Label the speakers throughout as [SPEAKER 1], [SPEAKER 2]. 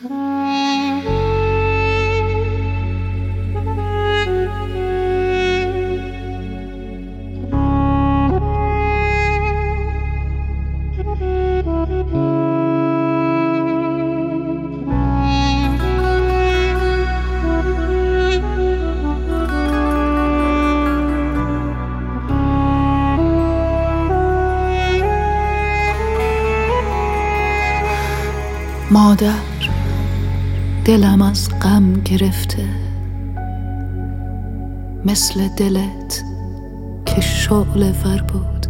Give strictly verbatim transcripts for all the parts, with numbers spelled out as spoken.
[SPEAKER 1] مادر، دلم از غم گرفته، مثل دلت که شعله ور بود.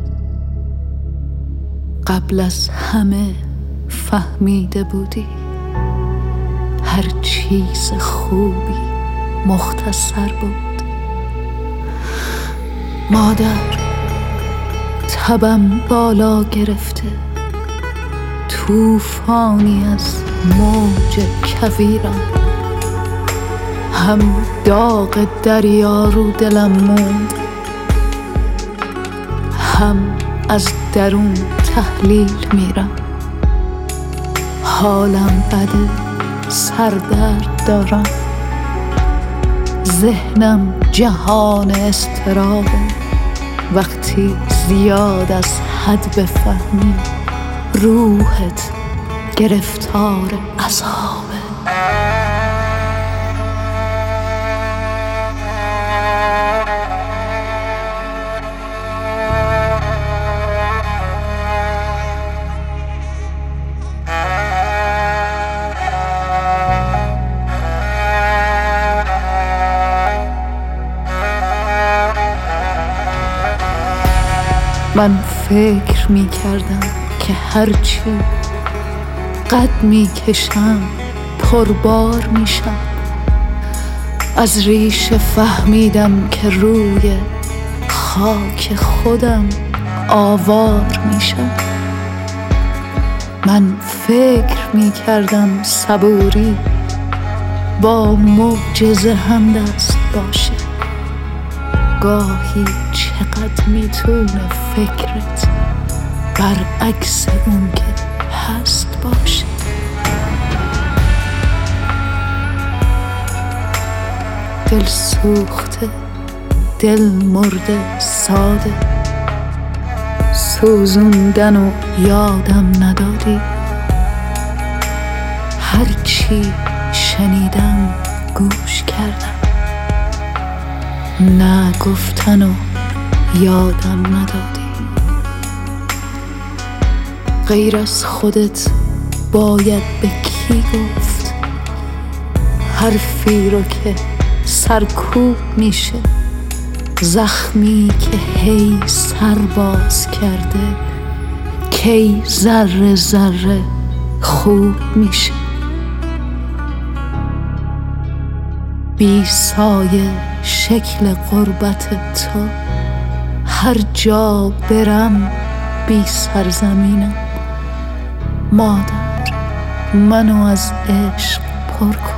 [SPEAKER 1] قبل از همه فهمیده بودی هر چیز خوبی مختصر بود. مادر، تبم بالا گرفته، طوفانی از موج کویرم، هم داغ دریا رو دلم موند، هم از درون تحلیل میرم. حالم بده، سردرد دارم، ذهنم جهان اضطرابه. وقتی زیاد از حد بفهمی، روحت گرفتار عذابه. من فکر می کردم که هرچی قد می کشم پربار می شم. از ریشه فهمیدم که روی خاک خودم آوار می شم. من فکر می کردم صبوری با معجزه همدست باشه. گاهی چقدر میتونه فکرت برعکس اون که هست باشه. دل سوخته، دل مرده، ساده، سوزوندن و یادم ندادی. هرچی شنیدم گوش کردم، نه گفتن و یادم ندادی. غیر از خودت باید به کی گفت حرفی رو که سرکوب میشه؟ زخمی که هی سر باز کرده، کی ذره ذره خوب میشه؟ بی سایه شکل غربت تو، هر جا برم بی سرزمینم. مادر، منو از عشق پر کن.